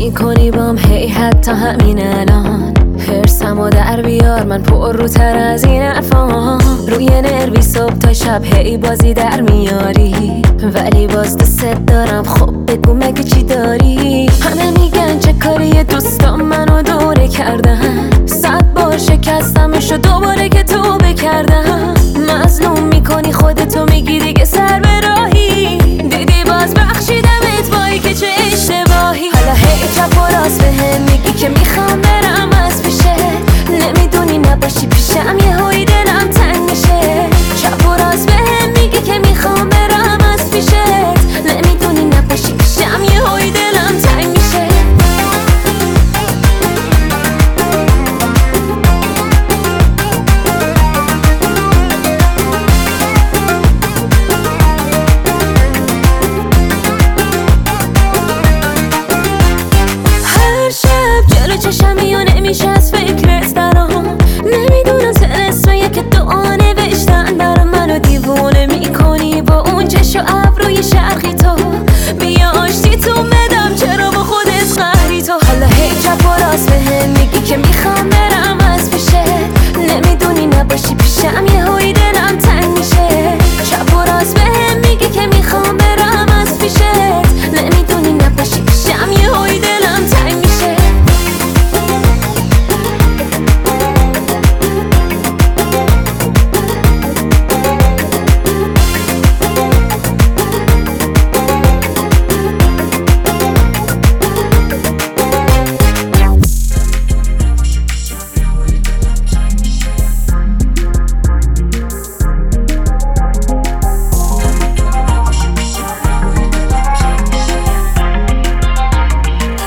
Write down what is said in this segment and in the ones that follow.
میکنی بام هی حتی همین الان حرسمو در بیار، من پر رو تر از این حرفام. روی نروی صبح تا شب هی بازی در میاری، ولی باز دوست دارم. خب بگو مگه چی داری؟ همه میگن چه کاری دوستام منو دوره کردن، 100 بار شکستمش و دوباره که توبه کردم. مظلوم میکنی خودتو، میگی دیگه سر به راهی، دیدی باز بخشیدمت، وای که چه اشتباهی. حالا هی چپ و راست بهم میگی که میخوام برم از پیشت، نمیدونی نباشی پیشم یه هوی دلم تنگ میشه. چپ و راست بهم میگی که میخوام برم از پیشت، نمیدونی نباشی پیشم یه هوی دلم تنگ میشه. هر شب جلو چشمی و نمیشه از فکرت درام، نمیدونم تلسمه که دعا نوشتن برام. منو دیوونه میکنی با اون چش و ابروی شرقی تو، بیا آشتی تو بدم، چرا با خودت قهری تو؟ حالا هی چپ و راست بهم میگی که میخوام برم از پیشت، نمیدونی نباشی پیشم یه هوی دلم تنگ میشه. چپ و راست بهم میگی که میخوام برم از پیشت، نمیدونی نباشی پیشم یه هوی دلم تنگ میشه.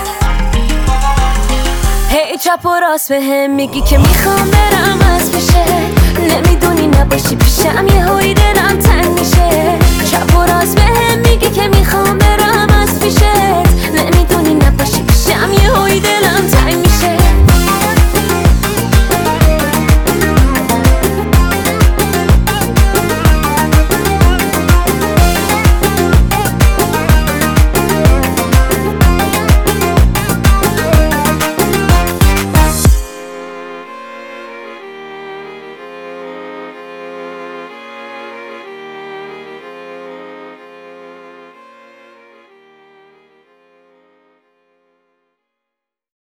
چپ و راست بهم میگی که میخوام برم از پیشت،